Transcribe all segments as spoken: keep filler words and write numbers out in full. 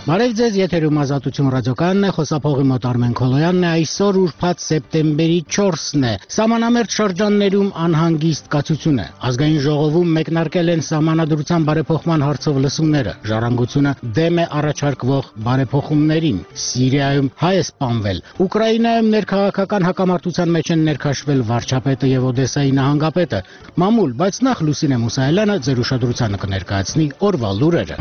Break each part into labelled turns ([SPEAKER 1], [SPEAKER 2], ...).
[SPEAKER 1] Բարև ձեզ, եթերում Ազատություն ռադիոկայանն է, խոսափողի մոտ Արմեն Քոլոյանն է, այսօր ուրբաթ սեպտեմբերի չորսն է։ Սահմանամերձ շրջաններում անհանգիստ կացություն է։ Ազգային ժողովում մեկնարկել են սահմանադրության բարեփոխման հարցով լսումները։ Ժառանգությունը դեմ է առաջարկվող բարեփոխումներին։ Սիրիայում հայ է սպանվել։ Ուկրաինայում ներքաղաքական հակամարտության մեջ են ներքաշվել վարչապետը եւ Օդեսայի նահանգապետը։ Մամուլ, բայց նախ Լուսինե Մուսայելյանը ձեր ուշադրությանը կներկայացնի օրվա լուրերը։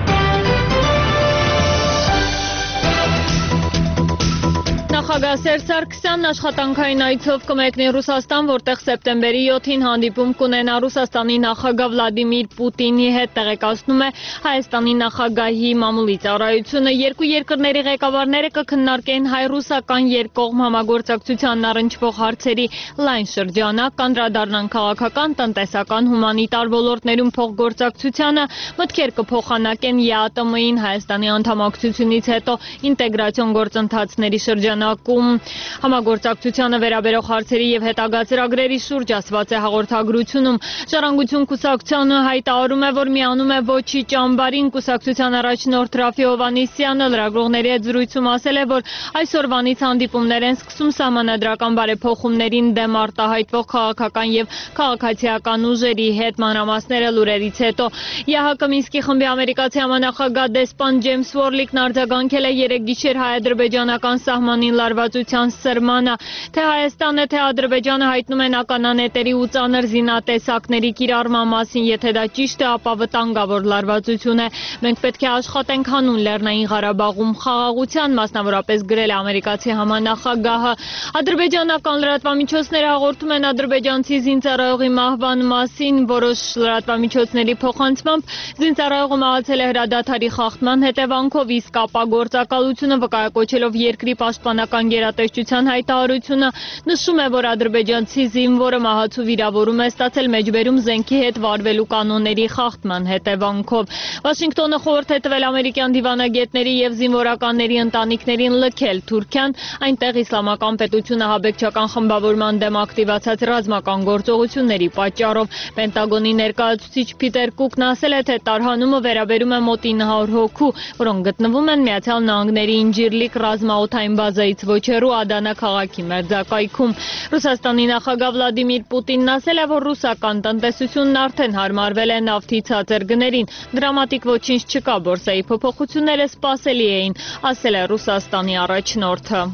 [SPEAKER 2] Նախագահ Սերժ Սարգսյանն աշխատանքային այցով կմեկնի Ռուսաստան, որտեղ սեպտեմբերի յոթին հանդիպում կունենա Ռուսաստանի նախագահ Վլադիմիր Պուտինի հետ, տեղեկացնում է Հայաստանի նախագահի մամուլի ծառայությունը։ Երկու երկրների ղեկավարները կքննարկեն հայ-ռուսական երկկողմ համագործակցությանն առնչվող հարցերի լայն շրջանակ, կանդրադառնան քաղաքական, տնտեսական, հումանիտար ոլորտներում փոխգործակցությանը, մտքեր կփոխանակեն ԵԱՏՄ-ին Հայաստանի անդամակցությունից հետո ինտեգրացիոն գործընթացների շրջանակ Համագործակցությանը վերաբերող հարցերի եւ հետագա ծրագրերի շուրջ ասված է հաղորդագրությունում։ Ժառանգություն կուսակցությանը հայտարարում է, որ միանում է ոչի ճամբարին։ Կուսակցության առաջնորդ Ռաֆի Հովհաննիսյանը լրագրողների հետ զրույցում ասել է, որ այսօրվանից հանդիպումներ են սկսում սահմանադրական բարեփոխումներին դեմ արտահայտվող քաղաքական եւ քաղաքացիական ուժերի հետ։ Մանրամասները լուրերից հետո ԵԱՀԿ Մինսկի խմբի ամերիկացի համանախագահ դեսպան Ջեյմս Վորլիկն արձագանքել է երեկ գիշեր հայ-ադրբեջանական սահմանին լարվածության սրմանը, թե Հայաստանը, թե Ադրբեջանը հայտնում են ականանետերի ու ծանր զինատեսակների կիրառման մասին, եթե դա ճիշտ է, ապա վտանգավոր լարվածություն է։ Մենք պետք է աշխատենք հանուն Լեռնային Ղարաբաղում խաղաղության, մասնավորապես գրել է ամերիկացի համանախագահը։ Ադրբեջանական լրատվամիջոցները հաղորդում են ադրբեջանցի զինծառայողի մահվան մասին, որոշ լրատվամիջոցների փոխանցմամբ զինծառայողը մահացել է հրադադարի խախտման հետևանքով, իսկ ապա գործակալությունը վկայակոչելով երկրի պաշտպանական գերատեսչության հայտարարությունը նշում է, որ ադրբեջանցի զինվորը մահացու վիրավորում է ստացել մեջբերում զենքի հետ վարվելու կանոնների խախտման հետևանքով։ Վաշինգտոնը խորհուրդ է տվել ամերիկյան դիվանագետների եւ զինվորականների ընտանիքներին լքել Թուրքիան, այնտեղ իսլամական պետությունը հաբեկչական խմբավորման դեմ ակտիվացած ռազմական գործողությունների պատճառով։ Պենտագոնի ներկայացուցիչ Փիթեր Կուկն ասել է, թե տարհանումը վերաբերում է մոտ ինը հարյուր հոգու, որոնք գտնվում են Միացյալ Նահանգների Ինջիրլիկ ռազմաօդային բազայից ոչ հեռու Ադանա քաղաքի մերձակայքում։ Ռուսաստանի նախագահ Վլադիմիր Պուտինն ասել է, որ ռուսական տնտեսությունն արդեն հարմարվել է նավթի ցածր գներին։ Դրամատիկ ոչինչ չկա, բորսայի փոփոխությունները սպասելի էին, ասել է Ռուսաստանի առաջնորդը։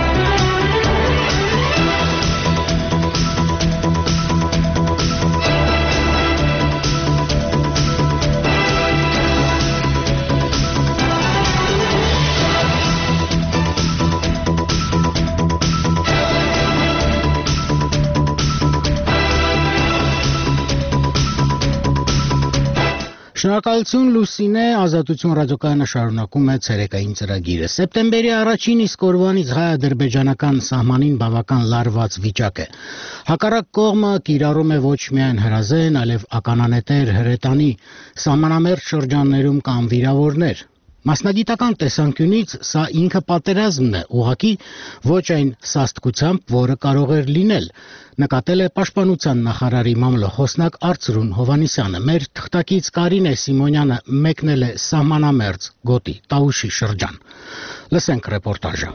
[SPEAKER 1] Շնորհակալություն Լուսինե, Ազատություն ռադիոկայանը շարունակում է ցերեկային ծրագիրը։ Սեպտեմբերի առաջին իսկ օրվանից հայ-ադրբեջանական սահմանին բավական լարված վիճակ է։ Հակառակ կողմը կիրառում է ոչ միայն հրազեն, այլև ականանետեր, հրետանի, սահմանամերձ շրջաններում կան վիրավորներ։ Մասնագիտական տեսանկյունից սա ինքը պատերազմն է, ուղղակի ոչ այն սաստկությամբ, որը կարող էր լինել, նկատել է Պաշտպանության նախարարի մամլոխոսնակ Արծրուն Հովհաննիսյանը։ Մեր թղթակից Կարինե Սիմոնյանը մեկնել է սահմանամերձ գոտի Տաուշի շրջան։ Լսենք ռեպորտաժը։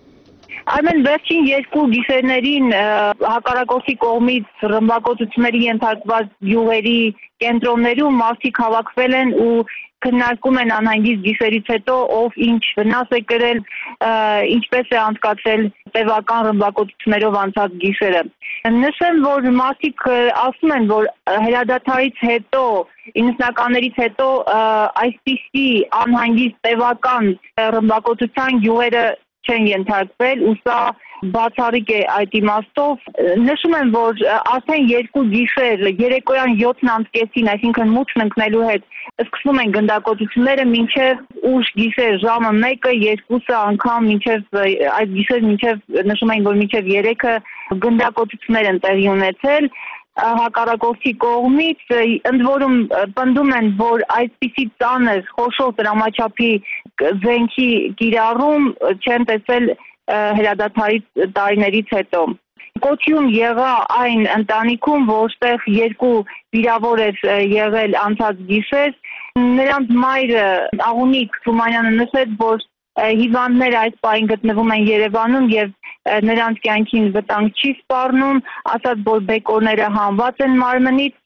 [SPEAKER 3] Արմեն, վերջին երկու գիշերներին հակառակորդի կողմից ռմբակոծությունների ենթարկված գյուղերի կենտրոններում մարդիկ հավաքվել են ու քննարկում են անհանգիստ գիշերից հետո ով ինչ վնաս է կրել, ինչպես է անցկացել տևական ռմբակոծություններով անցած գիշերը։ Նշեմ, որ մարդիկ ասում են, որ հրադադարից հետո, իննսնականներից հետո այսպիսի անհանգիստ տևական ռմբակոծության գյուղերը չեն ենթարկվել, ու սա բացառիկ է այդ իմաստով։ Նշում եմ, որ արդեն երկու գիշեր երեկոյան յոթն անց կեսին, այսինքն մութն ընկնելու հետ սկսվում են գնդակոծությունները մինչև ուշ գիշեր ժամը մեկը, երկուսը անգամ մինչև այդ գիշեր մինչև նշում են, որ մինչև երեքը գնդակոծություններ են տեղի ունեցել հակառակորդի կողմից, ընդ որում պնդում են, որ այսպիսի ծանր խոշոր դրամաչափի զենքի կիրառում չեն տեսել հրադադարի տարիներից հետո։ Կոչյուն եղա այն ընտանիքում, որտեղ երկու վիրավոր էր եղել անցած գիշեր, նրանց մայրը Աղունիկ Թումանյանը նշեց, որ հիվանդները այս պահին գտնվում են Երևանում եւ նրանց կյանքին վտանգ չի սպառնում, ասաց, որ բեկորները հանված են մարմնից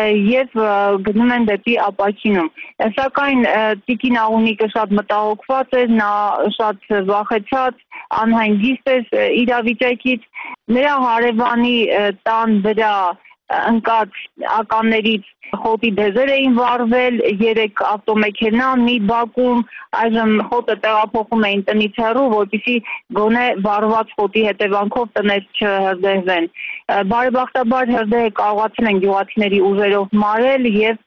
[SPEAKER 3] եւ գնում են դեպի ապակինում։ Սակայն Տիկին Աղունիկը շատ մտահոգված էր, նա շատ վախեցած, անհանգիստ էր իրավիճակից, նրա հարևանի տան վրա ընկած ականներից խոտի դեզեր էին վառվել, երեք ավտոմեքենա մի բակում, այժմ խոտը տեղափոխում էին տնից հեռու, որպեսզի գոնե վառված խոտի հետևանքով տներ չհրդեհվեն։ Բարեբախտաբար հրդեհը կարողացել են գյուղացիների ուժերով մարել եւ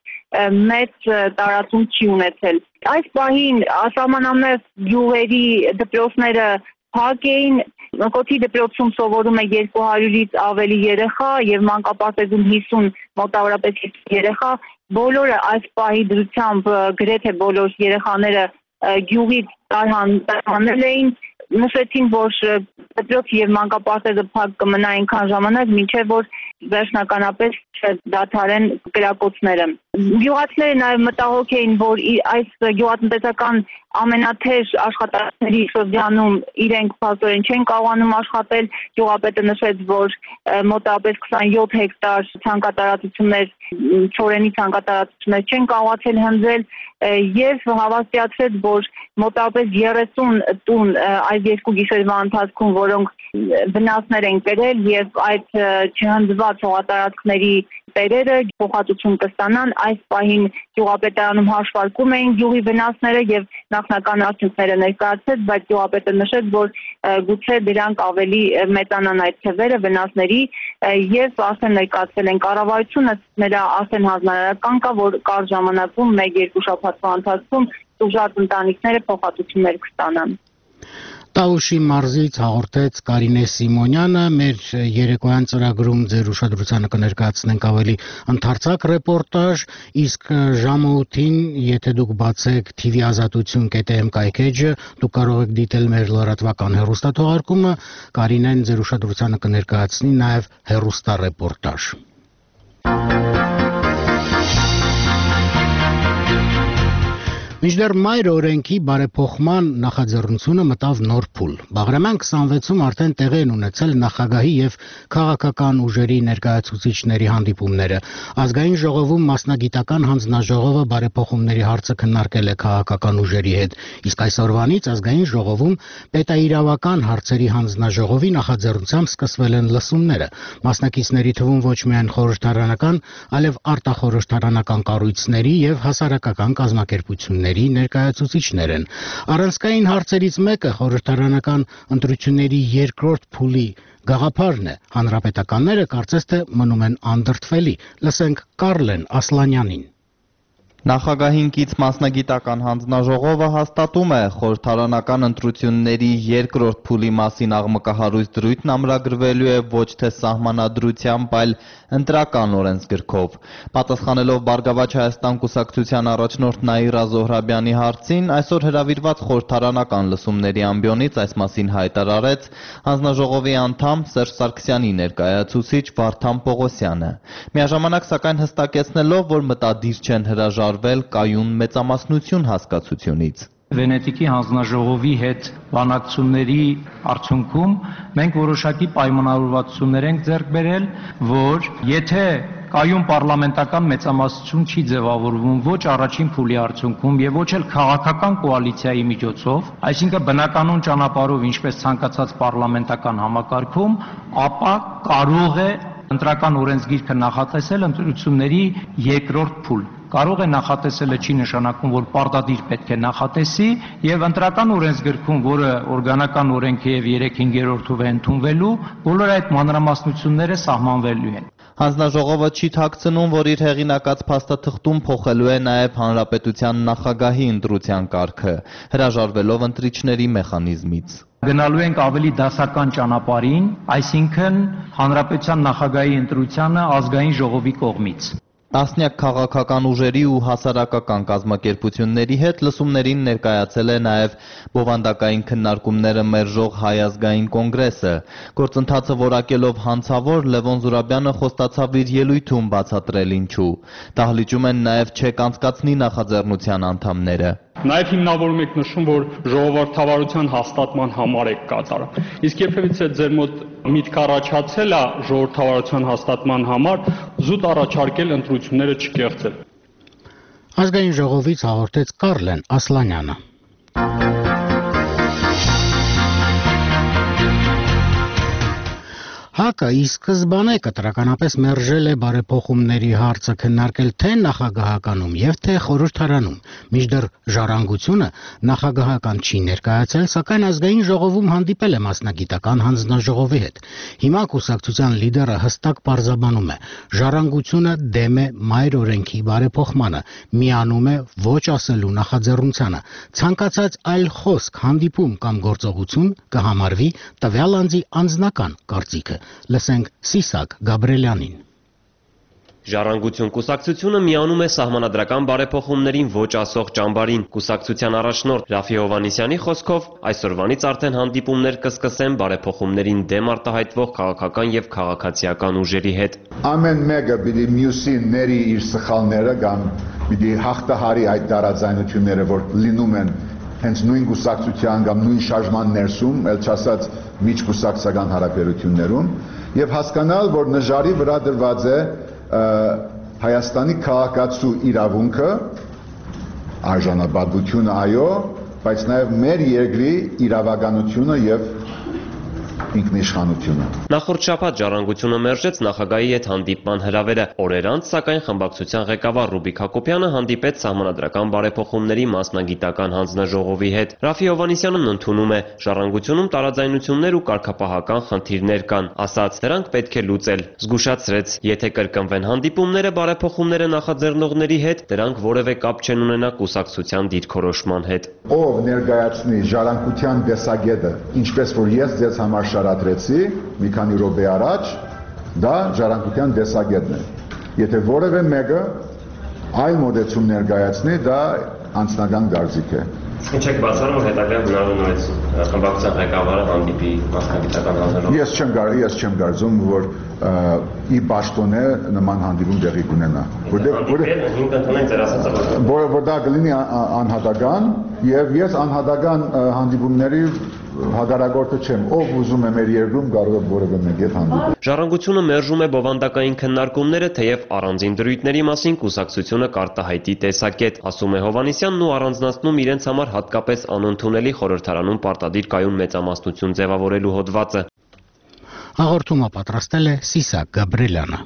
[SPEAKER 3] մեծ տարածում չի ունեցել։ Այս պահին ասահմանամերձ գյուղերի դպրոցները փակ էին, Կոթի դպրոցում սովորում է երկու հարյուրից ավելի երեխա եւ մանկապարտեզում հիսուն մոտավորապես երեխա, բոլորը այս պահի դրությամբ գրեթե բոլոր երեխաները գյուղից տարհանել էին, նշեցին, որ դպրոց եւ մանկապարտեզը փակ կմնա այնքան ժամանակ, մինչեւ որ վերջնականապես չդադարեն կրակոցները։ Գյուղացիները նաեւ մտահոգ էին, որ այս գյուղատնտեսական ամենաթեժ աշխատանքների շրջանում իրենք փաստորեն չեն կարողանում աշխատել։ Գյուղապետը նշեց, որ մոտավորապես քսանյոթ հեկտար ցանկատարածություններ, չորենի ցանկատարածություններ չեն կարողացել հնձել եւ հավաստիացրեց, որ մոտավորապես երեսուն տուն այս երկու գիշերվա ընթացքում, որոնք վնասներ են կրել եւ այդ չհնձված հողատարածքների տերերը փոխհատուցում կստանան, այս պահին գյուղապետարանում հաշվարկում էին գյուղի վնասները եւ նախնական արդյունքները ներկայացրեց, բայց գյուղապետը նշեց, որ գուցե դրանք ավելի մեծանան այդ թվերը վնասների եւ արդեն ներկայացվել են կառավարությունը, նրա արդեն հանձնարարական կա, որ կարճ ժամանակում մեկ-երկու շաբաթվա ընթացքում տուժած ընտանիքները փոխհատուցումներ կստանան։
[SPEAKER 1] Տաուշի մարզից հաղորդեց Կարինե Սիմոնյանը, մեր երեկոյան ծրագրում ձեր ուշադրությանը կներկայացնենք ավելի ընդարձակ ռեպորտաժ, իսկ ժամը ութին, եթե դուք բացեք T V ազատություն կետ am կայքեջը, դուք կարող եք դիտել մեր լրատվական հեռուստաթողարկումը, Կարինեն ձեր ուշադրությանը կներկայացնի նաև հեռուստառեպորտաժ։ Մինչդեռ մայր օրենքի բարեփոխման նախաձեռնությունը մտավ նոր փուլ։ Բաղրամյան քսանվեցում արդեն տեղի են ունեցել նախագահի եւ քաղաքական ուժերի ներկայացուցիչների հանդիպումները։ Ազգային ժողովում մասնագիտական հանձնաժողովը բարեփոխումների հարցը քննարկել է քաղաքական ուժերի հետ, իսկ այսօրվանից ազգային ժողովում պետաիրավական հարցերի հանձնաժողովի նախաձեռնությամբ սկսվել են լսումները։ Մասնակիցների թվում ոչ միայն խորհրդարանական, այլև արտախորհրդարանական կառույցների եւ հասարակական կազմակերպությունների ներկայացուցիչներ են։ Առանցքային հարցերից մեկը խորհրդարանական ընտրությունների երկրորդ փուլի գաղափարն է։ Հանրապետականները կարծես թե մնում են անդրդվելի։ Լսենք Կարլեն Ասլանյանին։
[SPEAKER 4] Նախագահին կից մասնագիտական հանձնաժողովը հաստատում է խորհրդարանական ընտրությունների երկրորդ փուլի մասին աղմկահարույց դրույթն ամրագրվելու է ոչ թե սահմանադրությամբ, այլ ընտրական օրենսգրքով։ Պատասխանելով Բարգավաճ Հայաստան կուսակցության առաջնորդ Նաիրա Զոհրաբյանի հարցին, այսօր հրավիրված խորհրդարանական լսումների ամբիոնից այս մասին հայտարարեց հանձնաժողովի անդամ Սերժ Սարգսյանի ներկայացուցիչ Վարդան Պողոսյանը։ Միաժամանակ սակայն հստակեցնելով, որ մտադիր չեն հրաժարվել կայուն մեծամասնություն հասկացությունից։
[SPEAKER 5] Վենետիկի հանձնաժողովի հետ բանակցությունների արդյունքում մենք որոշակի պայմանավորվածություններ ենք ձեռք բերել, որ եթե կայուն պարլամենտական մեծամասնություն չի ձևավորվում ոչ առաջին փուլի արդյունքում եւ ոչ էլ քաղաքական կոալիցիայի միջոցով, այսինքն բնականon ճանապարհով, ինչպես ցանկացած պարլամենտական համակարգում, ապա կարող է ընտրական օրենսգիրքը նախատեսել ընտրությունների երկրորդ փուլ։ Կարող է նախատեսելը չի նշանակում, որ պարտադիր պետք է նախատեսի եւ ընտրական օրենսգրքում, որը օրգանական օրենք է եւ երեք հինգերորդով է ընդունվելու, բոլոր այդ մանրամասնությունները սահմանվելու են։
[SPEAKER 4] Հանձնաժողովը չի թաքցնում, որ իր հեղինակած փաստաթղթում փոխելու է նաև հանրապետության նախագահի ընտրության կարգը, հրաժարվելով ընտրիչների մեխանիզմից։
[SPEAKER 5] Գնալու ենք ավելի դասական ճանապարհին, այսինքն հանրապետության նախագահի ընտրությանը ազգային ժողովի կողմից։
[SPEAKER 4] Տասնյակ քաղաքական ուժերի ու հասարակական կազմակերպությունների հետ լսումներին ներկայացել է նաև բովանդակային քննարկումները մերժող Հայ ազգային կոնգրեսը։ Գործընթացը որակելով հանցավոր Լևոն Զուրաբյանը խոստացավ իր ելույթում բացատրել ինչու։ Դահլիճում են նաև չեք անցկացնի նախաձեռնության անդամները։
[SPEAKER 6] Նաև հիմնավորում եք նշում, որ ժողովրդավարության հաստատման համար եք կատարում։ Իսկ երբևիցե ձեր մոտ միտք առաջացել է ժողովրդավարության հաստատման համար զուտ առաջարկել ընտրությունները չկեղծել։
[SPEAKER 1] Ազգային ժողովից հաղորդեց Կարլեն Ասլանյանը։ ՀԱԿ-ը ի սկզբանե կտրականապես մերժել է բարեփոխումների հարցը քննարկել թե նախագահականում եւ թե խորհրդարանում, մինչդեռ Ժառանգությունը նախագահական չի ներկայացել, սակայն ազգային ժողովում հանդիպել է մասնագիտական հանձնաժողովի հետ։ Հիմա կուսակցության լիդերը հստակ պարզաբանում է. Ժառանգությունը դեմ է մայր օրենքի բարեփոխմանը, միանում է ոչ ասելու նախաձեռնությանը։ Ցանկացած այլ խոսք, հանդիպում կամ գործողություն կհամարվի տվյալ անձի անձնական կարծիքը։ Լսենք Սիսակ Գաբրելյանին։
[SPEAKER 7] Ժառանգություն կուսակցությունը միանում է սահմանադրական բարեփոխումներին ոչ ասող ճամբարին։ Կուսակցության առաջնորդ Ռաֆի Հովհաննիսյանի խոսքով այսօրվանից արդեն հանդիպումներ կսկսեն բարեփոխումներին դեմ արտահայտվող քաղաքական եւ քաղաքացիական ուժերի հետ։
[SPEAKER 8] Ամեն մեկը պիտի մյուսին ների իր սխալները կամ պիտի հաղթահարի այդ տարաձայնությունները, որ լինում են հենց նույն կուսակցության կամ նույն շարժման ներսում, ել չասած միջկուսակցական հարաբերություններում, եւ հասկանալ, որ նժարի վրա դրված է Հայաստանի քաղաքացու իրավունքը, արժանապատվությունը այո, բայց նաեւ մեր երկրի իրավականությունը եւ ինքնիշխանությունը։
[SPEAKER 7] Նախորդ շաբաթ Ժառանգությունը մերժեց նախագահի հետ հանդիպման հրավերը։ Օրեր անց, սակայն խմբակցության ղեկավար Ռուբիկ Հակոբյանը հանդիպեց սահմանադրական բարեփոխումների մասնագիտական հանձնաժողովի հետ։ Ռաֆի Հովհաննիսյանն ընդունում է, Ժառանգությունում տարաձայնություններ ու կարգապահական խնդիրներ կան, ասաց, դրանք պետք է լուծել։ Զգուշացրեց, եթե կրկնվեն հանդիպումները բարեփոխումները նախաձեռնողների հետ, դրանք որևէ կապ չեն ունենա կուսակցության դիրքորոշման հետ։
[SPEAKER 8] Ով ներկայացնի Ժառանգության տեսակետը, ինչպես որ ես ձեզ համար շարադրեցի մի քանի րոպե առաջ, դա Ժառանգության տեսակետն է։ Եթե որևէ մեկը այլ մոտեցում ներկայացնի, դա անձնական կարծիք է։
[SPEAKER 7] Ինչ եք բացառում, որ հետագա հնարավորից խմբակցության ղեկավարը հանդիպի մասնագիտական հանձնաժողովի։
[SPEAKER 8] Ես չեմ գար, ես չեմ կարծում, որ ի պաշտոնե նման հանդիպում տեղի կունենա։ Որտեղ որ դա կլինի անհատական, եւ ես անհատական հանդիպումների հակարակորդը չեմ, ով ուզում է մեր երկրում կարող է որևէ մեկի հետ հանդիպել։
[SPEAKER 7] Ժառանգությունը մերժում է բովանդակային քննարկումները, թեև առանձին դրույթների մասին կուսակցությունը կարտահայտի տեսակետ, ասում է Հովհաննիսյանն ու առանձնացնում իրենց համար հատկապես անընդունելի խորհրդարանում պարտադիր կայուն մեծամասնություն ձևավորելու հոդվածը։
[SPEAKER 1] Հաղորդումը պատրաստել է Սիսակ Գաբրելյանը։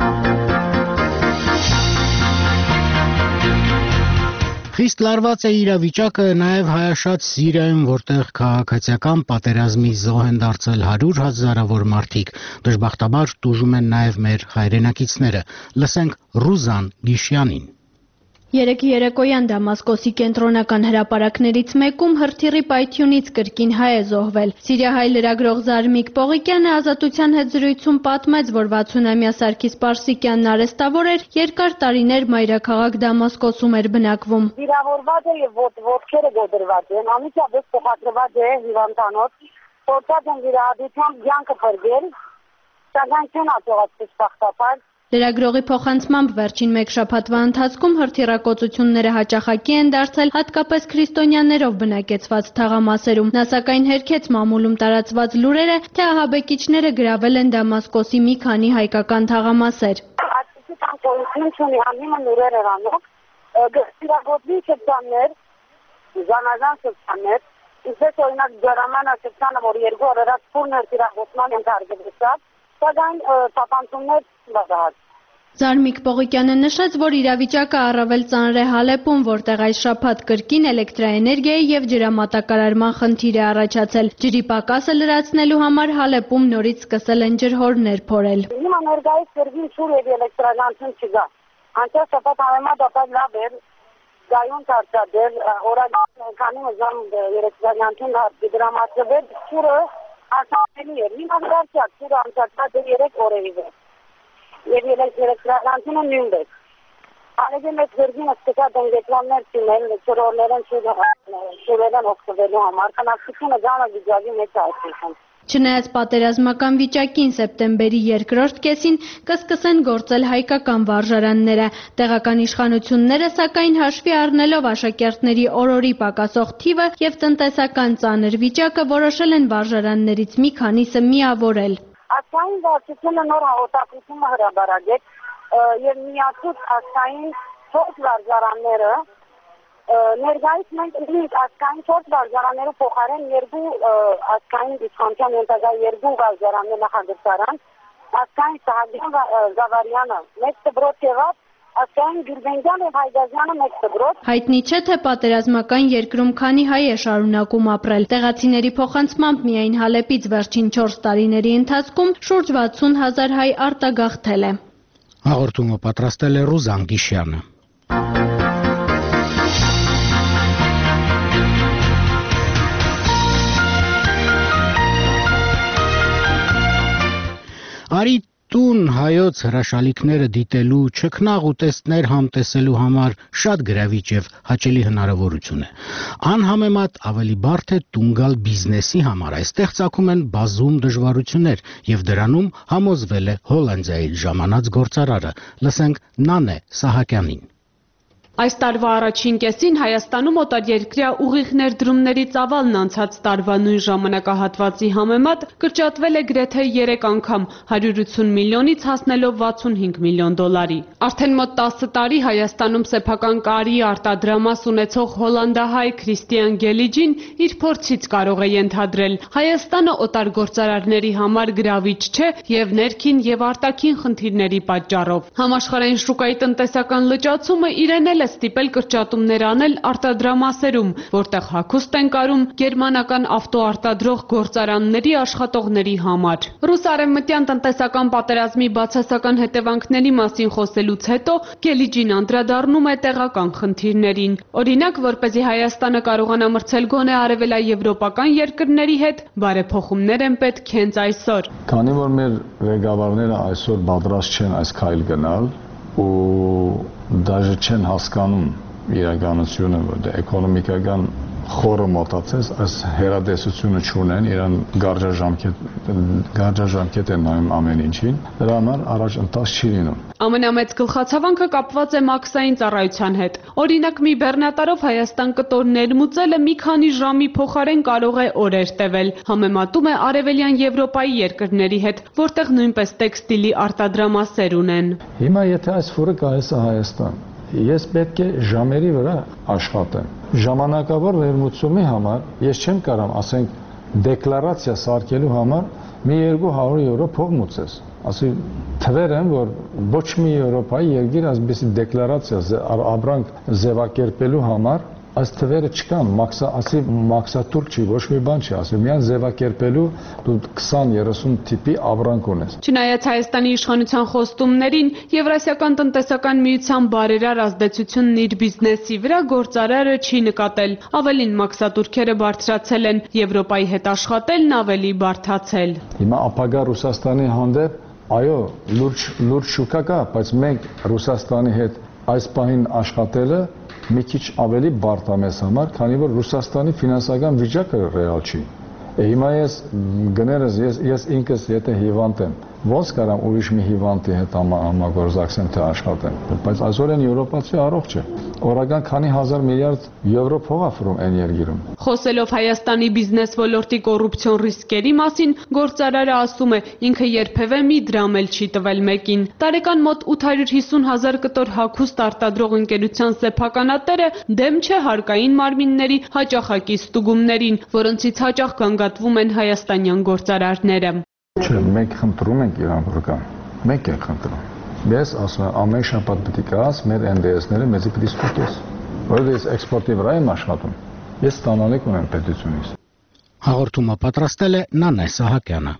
[SPEAKER 1] Խիստ լարված է իրավիճակը նաև հայաշատ Սիրիայում, որտեղ քաղաքացիական պատերազմի զոհ են դարձել հարյուր հազարավոր մարդիկ։ Դժբախտաբար տուժում են նաև մեր հայրենակիցները։ Լսենք Ռուզան Գիշյանին։
[SPEAKER 2] Երեկ երեկոյան Դամասկոսի կենտրոնական հրապարակներից մեկում հրթիռի պայթյունից կրկին հայ է զոհվել։ Սիրիահայ լրագրող Զարմիկ Պողիկյանը Ազատության հետ զրույցում պատմեց, որ վաթսունամյա Սարգիս Պարսիկյանն արեստավոր էր, երկար տարիներ մայրաքաղաք Դամասկոսում էր բնակվում։
[SPEAKER 3] Վիրավորված է եւ ոտքերը գոդրված են, անմիջապես փոխադրված է հիվանդանոց, փորձած են վիրահատությամբ կյանքը փրկել, սակայն չեն աջողած դժբախտաբար։
[SPEAKER 2] Լրագրողի փոխանցմամբ վերջին մեկ շաբաթվա ընթացքում հրթիռակոծությունները հաճախակի են դարձել հատկապես քրիստոնյաներով բնակեցված թաղամասերում։ Նա սակայն հերքեց մամուլում տարածված լուրերը, թե ահաբեկիչները գրավել են Դամասկոսի մի քանի հայկական թաղամասեր։
[SPEAKER 3] Այսպիսի կան գոյություն չունի, անիմը լուրեր էր անում, հրթիռակոծի շրջաններ, զանազան շրջաններ, ինչպես օրինակ Ջարամանա շրջանը, որ երկու օր առաջ փուրն հրթիռակոծման ենթարկվեցավ, սակայն տապանցումներ չկան։
[SPEAKER 2] Զարմիկ Պողիկյանը նշեց, որ իրավիճակը առավել ծանր է Հալեպում, որտեղ այս շաբաթ կրկին էլեկտրաէներգիայի եւ ջրամատակարարման խնդիր է առաջացել։ Ջրի պակասը լրացնելու համար Հալեպում նորից սկսել են ջրհորներ փորել։
[SPEAKER 3] Հիմա ներկայիս կրկին շուր եւ էլեկտրականություն չկա։ Անցյալ շաբաթ համեմատաբար լավ էր, գայուն դարձել, օրական քանի ժամ էլեկտրականություն դրամատրվել, շուրը ասացելի էր։ Հիմա դարձյալ շուրը անցած երեք օրերի վրա։ Եվ էլեկտրականությունը նույնպես։
[SPEAKER 9] Արեգի մեծ վերգինը սկսա դենգետրաններ ծինել, չորորներեն շուրերեն ողջվելու համար, կնակցությունը ձանը վիճակի մեծ այսինքն։
[SPEAKER 10] Չնայած պատերազմական վիճակին սեպտեմբերի երկրորդ կեսին կսկսեն գործել հայկական վարժարանները, տեղական իշխանությունները սակայն հաշվի առնելով աշակերտների օրորի պակասող թիվը եւ տնտեսական ծանր վիճակը որոշել են վարժարաններից մի քանիսը միավորել։
[SPEAKER 9] Աստային վարչությունը նոր հաղորդակցությունը հրաբարացեց եւ միացուց աստային չորս վարժարանները ներկայիս մենք ունենք աստային չորս վարժարաններու փոխարեն երկու աստային դիսկոնտյան ենթակա երկու վարժարաններ նախագծարան աստային Սահակյան Զավարյանը մեծ դպրոց եղավ աստային Գյուլբենջյանը եւ Հայդազյանը մեծ դպրոց։
[SPEAKER 10] Հայտնի չէ թե պատերազմական երկրում քանի հայ է շարունակում ապրել։ Տեղացիների փոխանցմամբ միայն Հալեպից վերջին չորս տարիների ընթացքում շուրջ վաթսուն հազար հայ արտագաղթել է։
[SPEAKER 1] Հաղորդումը պատրաստել է Ռուզան Գիշյանը։ Արի տուն հայոց հրաշալիքները դիտելու, չքնաղ ուտեստներ համտեսելու համար շատ գրավիչ եւ հաճելի հնարավորություն է։ Անհամեմատ ավելի բարդ է տուն գալ բիզնեսի համար։ Այստեղ ծագում են բազում դժվարություններ եւ դրանում համոզվել է Հոլանդիայի ժամանած գործարարը։ Լսենք Նանե Սահակյանին։
[SPEAKER 11] Այս տարվա առաջին կեսին Հայաստանում օտարերկրյա ուղիղ ներդրումների ծավալն անցած տարվա նույն ժամանակահատվածի համեմատ կրճատվել է գրեթե երեք անգամ, հարյուր ութսուն միլիոնից հասնելով վաթսունհինգ միլիոն դոլարի։ Արդեն մոտ տասը տարի Հայաստանում սեփական կարի արտադրամաս ունեցող հոլանդահայ Քրիստիան Գելիջին իր փորձից կարող է ենթադրել. Հայաստանը օտար գործարարների համար գրավիչ չէ եւ ներքին եւ արտաքին խնդիրների պատճառով։ Համաշխարհային շուկայի տնտեսական լճացումը իրեն էլ է ստիպել կրճատումներ անել արտադրամասերում, որտեղ հագուստ են կարում գերմանական ավտոարտադրող գործարանների աշխատողների համար։ Ռուս արևմտյան տնտեսական պատերազմի բացասական հետևանքների մասին խոսելուց հետո Գելիջին անդրադառնում է տեղական խնդիրներին։ Օրինակ, որպեսզի Հայաստանը կարողանա մրցել գոնե արևելաեվրոպական երկրների հետ, բարեփոխումներ են պետք հենց այսօր։
[SPEAKER 12] Քանի որ մեր ղեկավարները այսօր պատրաստ չեն այս քայլ գնալ ու դաժե չեն հասկանում իրականությունը, որ դա էկոնոմիկական խորը մոտացած, այս հերադեսությունը չունեն, իրան գարժաժամկետ գարժաժամկետ են նայում ամեն ինչին, դրա համար առաջընթաց չի լինում։
[SPEAKER 11] Ամենամեծ գլխացավանքը կապված է մաքսային ծառայության հետ։ Օրինակ, մի բեռնատարով Հայաստան կտոր ներմուծելը մի քանի ժամի փոխարեն կարող է օրեր տևել։ Համեմատում է արևելյան Եվրոպայի երկրների հետ, որտեղ նույնպես տեքստիլի արտադրամասեր ունեն։
[SPEAKER 12] Հիմա եթե այս ֆուրը գալիս է Հայաստան, ես պետք է ժամերի վրա աշխատեմ։ Ժամանակավոր ներմուծումի համար ես չեմ կարող, ասենք, դեկլարացիա սարքելու համար մի երկու հարյուր եվրո փող մուծես։ Ասի թվեր են, որ ոչ մի Եվրոպայի երկիր այսպիսի դեկլարացիա ապրանք ձևակերպելու համար այս թվերը չկան, մաքսա, ասի մաքսատուր չի, ոչ մի բան չի, ասի միայն ձևակերպելու դու քսան երեսուն տիպի ապրանք ունես։
[SPEAKER 11] Չնայած Հայաստանի իշխանության խոստումներին, Եվրասիական տնտեսական միության բարերար ազդեցությունն իր բիզնեսի վրա գործարարը չի նկատել։ Ավելին, մաքսատուրքերը բարձրացել են, Եվրոպայի հետ աշխատելն ավելի բարդացել։
[SPEAKER 12] Հիմա ապագա Ռուսաստանի հանդեպ, այո, լուրջ լուրջ շուկա կա, բայց մենք Ռուսաստանի հետ այս պահին աշխատելը մի քիչ ավելի բարդ է մեզ համար, քանի որ Ռուսաստանի ֆինանսական վիճակը ռեալ չի։ Հիմա ես գներս ես ես ինքս եթե հիվանդ եմ, ոնց կարամ ուրիշ մի հիվանդի հետ համագործակցեմ թե աշխատեմ, բայց այսօր են եվրոպացի առողջ է։ Օրական քանի հազար միլիարդ եվրո փող ապրում այն երկիրում։
[SPEAKER 11] Խոսելով Հայաստանի բիզնես ոլորտի կոռուպցիոն ռիսկերի մասին, գործարարը ասում է, ինքը երբևէ մի դրամ էլ չի տվել մեկին։ Տարեկան մոտ ութ հարյուր հիսուն հազար կտոր հագուստ արտադրող ընկերության սեփականատերը դեմ չէ հարկային մարմինների հաճախակի ստուգումներին, որոնցից հաճախ գանգատվում են հայաստանյան գործարարները։
[SPEAKER 12] Չէ, մենք խնդրում ենք իրան որքան, մենք ենք խնդրում։ Ես ասում եմ, ամեն շաբաթ պետք է գաս մեր N D S-ները մեզի պետք է ստուգես, որովհետև ես էքսպորտի վրա եմ աշխատում, ես ստանալիք ունեմ պետությունից։
[SPEAKER 1] Հաղորդումը պատրաստել է Նանե Սահակյանը։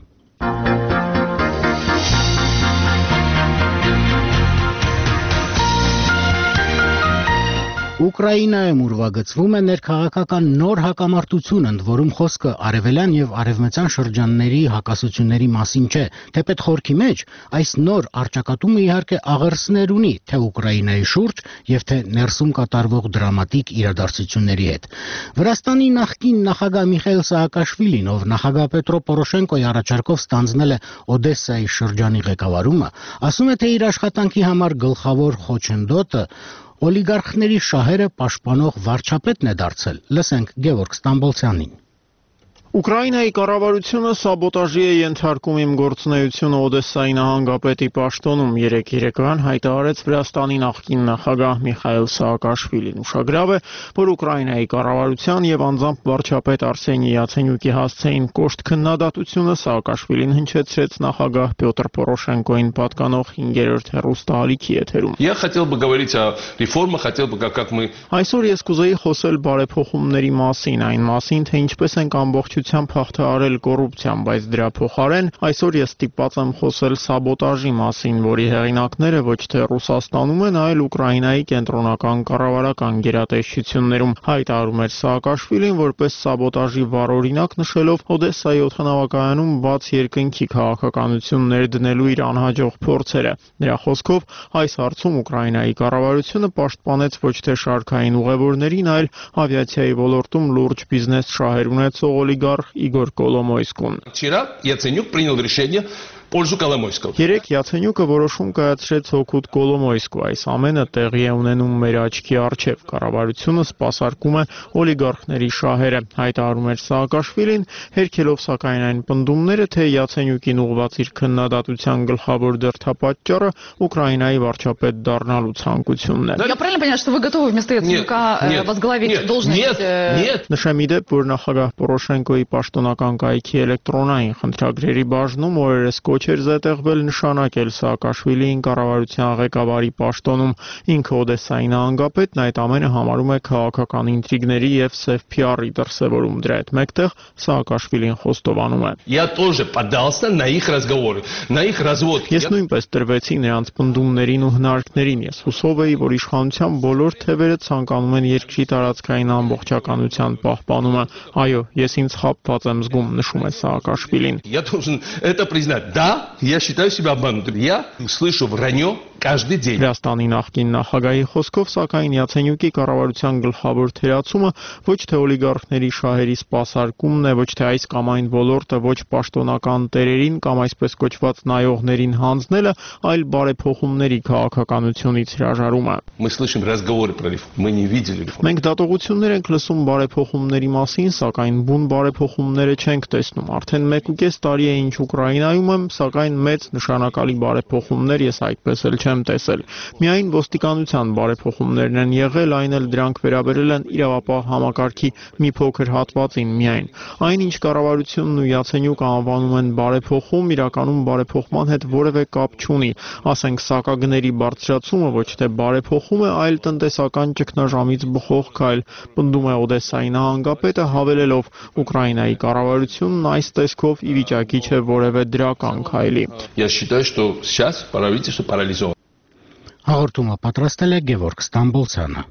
[SPEAKER 1] Ուկրաինայում ուրվագծվում է ներքաղաքական նոր հակամարտություն, ընդ որում խոսքը արևելյան եւ արևմտյան շրջանների հակասությունների մասին չէ, թեպետ խորքի մեջ այս նոր առճակատումը իհարկե աղերսներ ունի թե Ուկրաինայի շուրջ եւ թե ներսում կատարվող դրամատիկ իրադարձությունների հետ։ Վրաստանի նախկին նախագահ Միխայիլ Սաակաշվիլին, ով նախագահ Պետրո Պորոշենկոյի առաջարկով ստանձնել է Օդեսայի շրջանի ղեկավարումը, ասում է, թե իր աշխատանքի համար գլխավոր խոչընդոտը օլիգարխների շահերը պաշտպանող վարչապետն է դարձել։ Լսենք Գևորգ Ստամբոլցյանին։
[SPEAKER 13] Ուկրաինայի կառավարությունը սաբոտաժի է ենթարկում իմ գործունեությունը Օդեսայի նահանգապետի պաշտոնում, երեկ երեկոյան հայտարարեց Վրաստանի նախկին նախագահ Միխայիլ Սաակաշվիլին։ Ուշագրավ է, որ Ուկրաինայի կառավարության եւ անձամբ վարչապետ Արսենի Յացենյուկի հասցեին կոշտ քննադատությունը Սաակաշվիլին հնչեցրեց նախագահ Պյոտր Պորոշենկոյին պատկանող հինգերորդ հեռուստաալիքի եթերում։
[SPEAKER 14] Я хотел бы говорить о реформах, хотел бы как мы
[SPEAKER 13] Այսօր ես կուզեի խոսել բարեփոխումների մասին, այն մասին, թե ինչպես ենք ամբողջ հաղթահարել կոռուպցիան, բայց դրա փոխարեն այսօր ես ստիպված եմ խոսել սաբոտաժի մասին, որի հեղինակները ոչ թե Ռուսաստանում են, այլ Ուկրաինայի կենտրոնական կառավարական գերատեսչություններում, հայտարարում էր Սաակաշվիլին, որպես սաբոտաժի վառօրինակ նշելով Օդեսայի օդանավակայանում բաց երկնքի քաղաքականություն ներդնելու իր անհաջող փորձերը։ Նրա խոսքով այս հարցում Ուկրաինայի կառավարությունը պաշտպանեց ոչ թե շարքային ուղևորներին, այլ ավիացիայի ոլորտում լուրջ բիզնես շահեր ունեցող օլիգարխ Իգոր Կոլոմոյսկուն։
[SPEAKER 14] Вчера Яценюк принял решение в пользу Коломойского.
[SPEAKER 13] Երեք Յացենյուկը որոշում կայացրեց հօգուտ Կոլոմոյսկու, այս ամենը տեղի է ունենում մեր աչքի առջև։ Կառավարությունը սպասարկում է օլիգարխների շահերը, հայտարարում էր Սաակաշվիլին, հերքելով սակայն այն պնդումները, թե Յացենյուկին ուղղված իր քննադատության գլխավոր դրդապատճառը Ուկրաինայի վարչապետ դառնալու ցանկությունն է։
[SPEAKER 15] Я правильно понимаю, что вы готовы вместо Яценюка возглавить должность?
[SPEAKER 13] Նշեմ ի դեպ, որ նախագահ Պորոշենկոյի պաշտոնական կայքի էլեկտրոնային խնդրագրերի բաժնում օրերս էր զետեղվել նշանակել Սաակաշվիլիին կառավարության ղեկավարի պաշտոնում, ինքը Օդեսայի նահանգապետն այդ ամենը համարում է քաղաքական ինտրիգների եւ սև Փի Արի դրսեւորում, դրա հետ մեկտեղ Սաակաշվիլին խոստովանում է.
[SPEAKER 14] Я тоже поддался на их разговоры, на их развод.
[SPEAKER 13] Ես նույնպես տրվեցի նրանց պնդումներին ու հնարքներին, ես հուսով էի, որ իշխանության բոլոր թևերը ցանկանում են երկրի տարածքային ամբողջականության պահպանումը։ Այո, ես ինձ խաբված եմ զգում, նշում է Սաակաշվիլին։
[SPEAKER 14] Я должен это признать. Да, я считаю себя обманутым. Я слышу вранье каждый день.
[SPEAKER 13] Վրաստանի նախկին նախագահի խոսքով, սակայն Յացենյուկի կառավարության գլխավոր թերացումը ոչ թե օլիգարխների շահերի սպասարկումն է, ոչ թե այս կամ այն ոլորտը ոչ պաշտոնական տերերին կամ այսպես կոչված նայողներին հանձնելը, այլ բարեփոխումների քաղաքականությունից հրաժարումը։
[SPEAKER 14] Мы слышим разговоры про реформу. Мы не видели реформ.
[SPEAKER 13] Մենք դատողություններ ենք լսում բարեփոխումների մասին, սակայն բուն բարեփոխումները չենք տեսնում։ Արդեն մեկ ու կես տարի է ինչ Ուկրաինայում եմ, սակայն մեծ նշանակալի բարեփոխումներ ես այդպես էլ չեմ տեսել։ Միայն ոստիկանության բարեփոխումներն են եղել, այն էլ դրանք վերաբերել են իրավապահ համակարգի մի փոքր հատվածին միայն։ Այն ինչ կառավարությունն ու Յացենյուկը անվանում են բարեփոխում, իրականում բարեփոխման հետ որևէ կապ չունի։ Ասենք սակագների բարձրացումը ոչ թե բարեփոխում է, այլ տնտեսական ճգնաժամից բխող քայլ, պնդում է Օդեսայի նահանգապետը, հավելելով Ուկրաինայի կառավարությունն այս տեսքով ի վիճակի չէ որևէ դրական քայլի։
[SPEAKER 14] Я считаю, что сейчас правительство парализовано.
[SPEAKER 1] Հաղորդումը պատրաստել է Գևորգ Ստամբոլցյանը։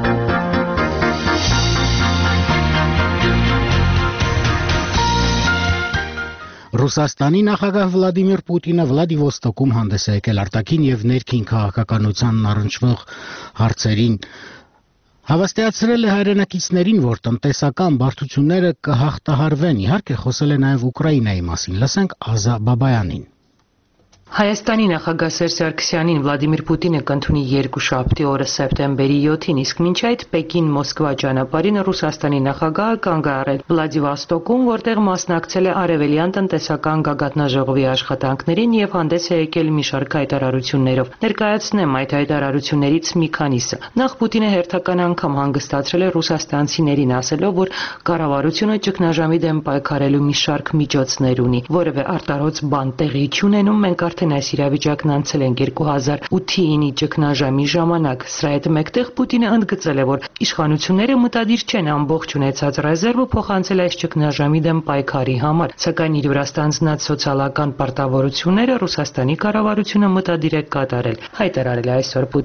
[SPEAKER 1] Ռուսաստանի նախագահ Վլադիմիր Պուտինը Վլադիվոստոկում հանդես է եկել արտաքին եւ ներքին քաղաքականությանն առնչվող հարցերին Հավաստիացրել է հայրենակիցներին, որ տնտեսական բարդությունները կհաղթահարվեն, իհարկե խոսել է նաև Ուկրաինայի մասին, լսենք Ազա Բաբայանին։
[SPEAKER 16] Հայաստանի նախագահ Սերժ Սարգսյանին Վլադիմիր Պուտինը կընդունի երկուշաբթի օրը սեպտեմբերի յոթին, իսկ մինչ այդ Պեկին-Մոսկվա ճանապարհին Ռուսաստանի նախագահը կանգ է առել Վլադիվոստոկում, որտեղ մասնակցել է արևելյան տնտեսական գագաթնաժողովի աշխատանքներին եւ հանդես է եկել մի շարք հայտարարություններով։ Ներկայացնեմ այդ հայտարարություններից մի քանիսը։ Նախ Պուտինը հերթական անգամ հանգստացրել է ռուսաստանցիներին, ասելով, որ կառավարությունը ճգնաժամի դեմ պայքարելու մի շարք միջոցներ ունի, որևէ արտարոց բան տեղի չունենում, մենք Արդեն այս իրավիճակն անցել ենք երկու հազար ութի ճգնաժամի ժամանակ։ Սրա հետ մեկտեղ Պուտինը ընդգծել է, որ իշխանությունները մտադիր չեն ամբողջ ունեցած ռեզերվը փոխանցել այս ճգնաժամի դեմ պայքարի համար, սակայն իր վրա ստանձնած սոցիալական պարտավորությունները Ռուսաստանի կառավարությունը մտադիր է կատարել, հայտարարել է այսօր Պուտինը։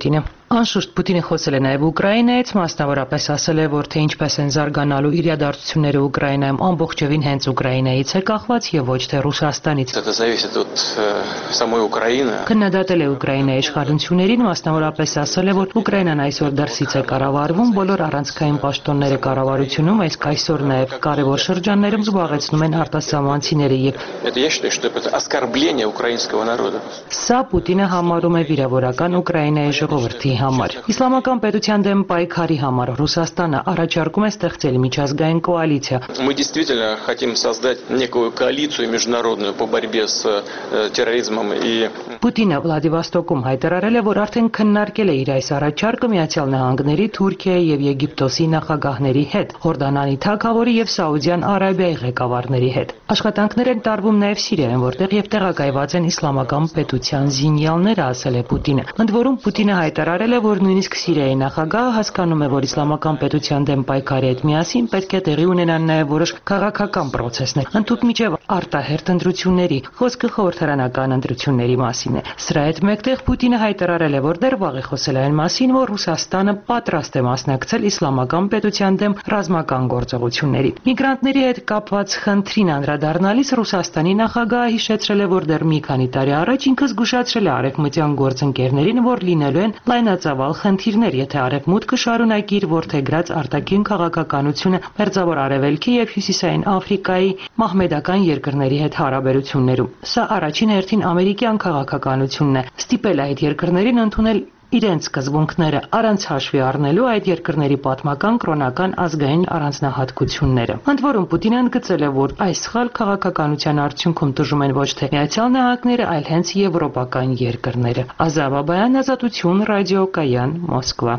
[SPEAKER 16] Անշուշտ Պուտինը խոսել է նաև Ուկրաինայից, մասնավորապես ասել է, որ թե ինչպես են զարգանալու իրադարձությունները Ուկրաինայում ամբողջովին հենց Ուկրաինայից է կախված եւ ոչ թե Ռուսաստանից։
[SPEAKER 17] Это зависит от самой Украины.
[SPEAKER 16] Քննադատել է Ուկրաինայի իշխանություններին, մասնավորապես ասել է, որ Ուկրաինան այսօր դրսից է կառավարվում, բոլոր առանցքային պաշտոնները կառավարությունում, իսկ այսօր նաև կարևոր շրջաններում զբաղեցնում են արտասահմանցիները եւ
[SPEAKER 17] Это я считаю, что это оскорбление украинского народа.
[SPEAKER 16] Սա Պուտինը համարում է վիրավորական Ուկրաինայի ժողովրդի համար։ Իսլամական պետության դեմ պայքարի համար Ռուսաստանը առաջարկում է ստեղծել միջազգային կոալիցիա։
[SPEAKER 17] Мы действительно хотим создать некую коалицию международную по борьбе с терроризмом и
[SPEAKER 16] Պուտինը Վլադիվոստոկում հայտարարել է, որ արդեն քննարկել է իր այս առաջարկը Միացյալ Նահանգների, Թուրքիայի եւ Եգիպտոսի նախագահների հետ, Հորդանանի թագավորի եւ Սաուդյան Արաբիայի ղեկավարների հետ։ Աշխատանքներ են տարվում նաև Սիրիայում, որտեղ եւ տեղակայված են իսլամական պետության զինյալները, ասել է Պուտինը։ Ընդ որում Պուտինը հայտարարել է, որ նույնիսկ Սիրիայի նախագահը հասկանում է, որ իսլամական պետության դեմ պայքարի հետ միասին պետք է տեղի ունենան նաև որոշ քաղաքական պրոցեսներ, ընդհանուր արտահերթ ընտրությունների, խոսքը խորհրդարանական ընտրությունների մասին է։ Սրա հետ մեկտեղ Պուտինը հայտարարել է, որ դեռ վաղ է խոսել այն մասին, որ Ռուսաստանը պատրաստ է մասնակցել իսլամական պետության դեմ ռազմական գործողությունների։ Միգրանտների հետ կապված խնդրին անդրադառնալիս Ռուսաստանի նախագահը հիշեցրել է, որ դեռ մի քանի տարի առաջ ինքը զգուշացրել է արևմտյան գործընկերներին, որ լինելու են լայնածավալ խնդիրներ, եթե Արևմուտքը շարունակի իր որդեգրած արտաքին քաղաքականությունը Մերձավոր Արևելքի եւ Հյուսիսային Աֆրիկայի մահմեդական երկրների հետ հարաբերություններում։ Սա առաջին հերթին ամերիկյան քաղաքականությունն է, ստիպել այդ երկրներին ընդունել իրենց սկզբունքները, առանց հաշվի առնելու այդ երկրների պատմական, կրոնական, ազգային առանձնահատկությունները։ Ընդ որում Պուտինը ընդգծել է, որ այս սխալ քաղաքականության արդյունքում տժում են ոչ թե Միացյալ Նահանգները, այլ հենց եվրոպական երկրները։ Ազավ Աբայան, Ազատություն, ռադիոկայան, Մոսկվա։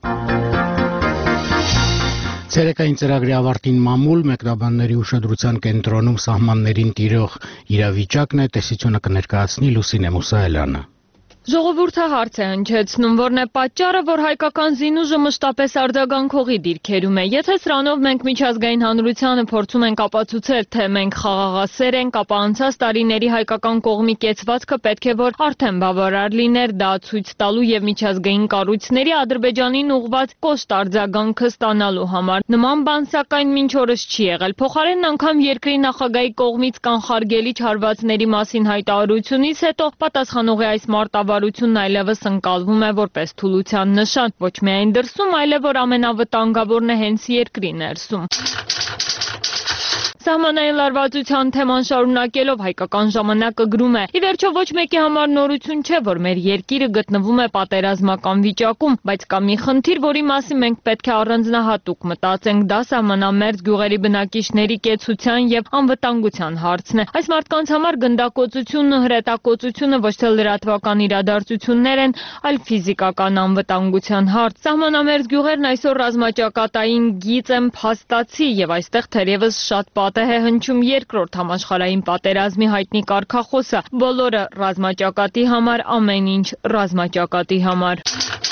[SPEAKER 1] Ցերեկային ծրագրի ավարտին մամուլ մեկնաբանների ուշադրության կենտրոնում սահմաններին տիրող իրավիճակն է, տեսությունը կներկայացնի Լուսինե Մուսայելյանը։
[SPEAKER 2] Ժողովուրդը հարց է հնչեցնում, որն է պատճառը, որ հայկական զինուժը մշտապես արձագանքողի դիրքերում է։ Եթե սրանով մենք միջազգային հանրությանը փորձում ենք ապացուցել, թե մենք խաղաղասեր ենք, ապա անցած տարիների հայկական կողմի կեցվածքը պետք է որ արդեն բավարար լիներ դա ցույց տալու եւ միջազգային կառույցների Ադրբեջանին ուղղված կոշտ արձագանքը ստանալու համար։ Նման բան սակայն մինչ օրս չի եղել։ Փոխարենն անգամ երկրի նախագահի կողմից կանխարգելիչ հարվածների մասին հայտարարությունից հետո պատասխանողի այս մարտավարությունը Վարությունն այլևս ընկալվում է որպես թուլության նշան, ոչ միայն դրսում, այլև որ ամենավտանգավորն է հենց երկրի ներսում։ Սահմանային լարվածության թեման շարունակելով հայկական ժամանակը գրում է. «Ի վերջո ոչ մեկի համար նորություն չէ, որ մեր երկիրը գտնվում է պատերազմական վիճակում, բայց կա մի խնդիր, որի մասին մենք պետք է առանձնահատուկ մտածենք, դա սահմանամերձ գյուղերի բնակիչների կեցության եւ անվտանգության հարցն է։ Այս մարդկանց համար գնդակոծությունն ու հրետակոծությունը ոչ թե լրատվական իրադարձություններ են, այլ ֆիզիկական անվտանգության հարց։ Սահմանամերձ գյուղերն այսօր ռազմաճակատային գիծ են փաստացի եւ այստեղ թերևս շատ պատեհ է հնչում երկրորդ համաշխարհային պատերազմի հայտնի կարգախոսը. բոլորը ռազմաճակատի համար, ամեն ինչ ռազմաճակատի համար։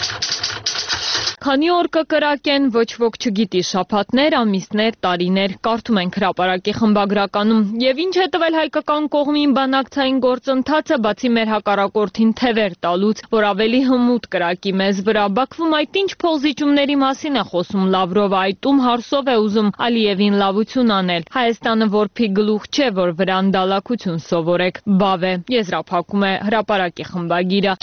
[SPEAKER 2] Քանի օր կկրակեն, ոչ ոք չգիտի, շաբաթներ, ամիսներ, տարիներ, կարդում ենք հրապարակի խմբագրականում։ Եվ ինչ է տվել հայկական կողմին բանակցային գործընթացը, բացի մեր հակառակորդին թևեր տալուց, որ ավելի հմուտ կրակի մեզ վրա։ Բաքվում այդ ինչ փոխզիջումների մասին է խոսում Լավրովը, այդում հարսով է ուզում Ալիևին լավություն անել։ Հայաստանը որփի գլուխ չէ, որ վրան դալակություն սովորեք, բավ է, եզրափակում է հրապարակի խմբագիրը։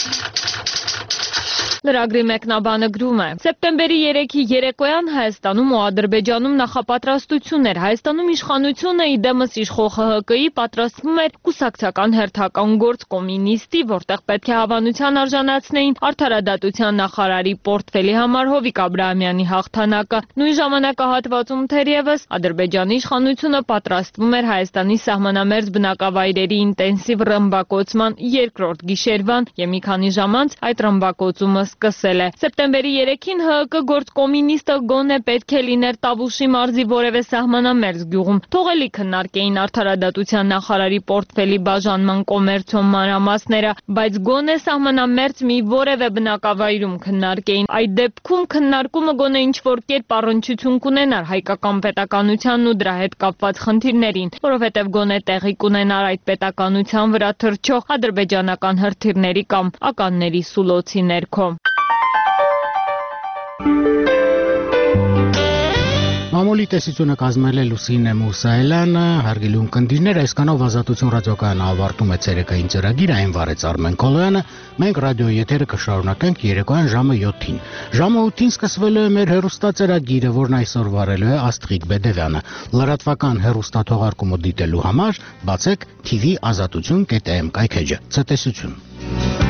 [SPEAKER 2] Լրագրի մեկնաբանը գրում է. Սեպտեմբերի երեքի երեկոյան Հայաստանում ու Ադրբեջանում նախապատրաստություն էր։ Հայաստանում իշխանությունը իդեմս իշխող ՀՀԿ-ի պատրաստվում էր կուսակցական հերթական գործ կոմունիստի, որտեղ պետք է հավանության արժանացնեին արդարադատության նախարարի պորտֆելի համար Հովիկ Աբրահամյանի հաղթանակը։ Նույն ժամանակահատվածում թերևս Ադրբեջանի իշխանությունը պատրաստվում էր Հայաստանի սահմանամերձ բնակավայրերի ինտենսիվ ռմբակոծման երկրորդ գիշերվան եւ մի քանի ժամ անց այդ ռմբակոծումը սկսել է։ Սեպտեմբերի երեքին ՀՀԿ գործ կոմունիստը գոնե պետք է լիներ Տավուշի մարզի որևէ սահմանամերձ գյուղում։ Թողելի քննարկեին արդարադատության նախարարի պորտֆելի բաժանման կոմերցիոն մանրամասները, բայց գոնե սահմանամերձ մի որևէ բնակավայրում քննարկեին։ Այդ դեպքում քննարկումը գոնե ինչ-որ կերպ առնչություն կունենար հայկական պետականությանն ու դրա հետ կապված խնդիրներին, որովհետև գոնե տեղի կունենար այդ պետականության վրա թռչող ադրբեջանական հրթիռների կամ ականների սուլոցի ներքո։
[SPEAKER 1] Մամուլի տեսությունը կազմել է Լուսինե Մուսայելյանը, հարգելի ունկնդիրներ, այսքանով Ազատություն ռադիոկայանը ավարտում է ցերեկային ծրագիրը, այն վարեց Արմեն Քոլոյանը, մենք ռադիոյի եթերը կշարունակենք երեկոյան ժամը յոթին։ Ժամը ութին սկսվելու է մեր հեռուստածրագիրը, որն այսօր վարելու է Աստղիկ Բեդևյանը։ Լրատվական հեռուստաթողարկումը դիտելու համար բացեք թի վի ազատություն կետ էմ կայքեջը։ Ցտեսություն։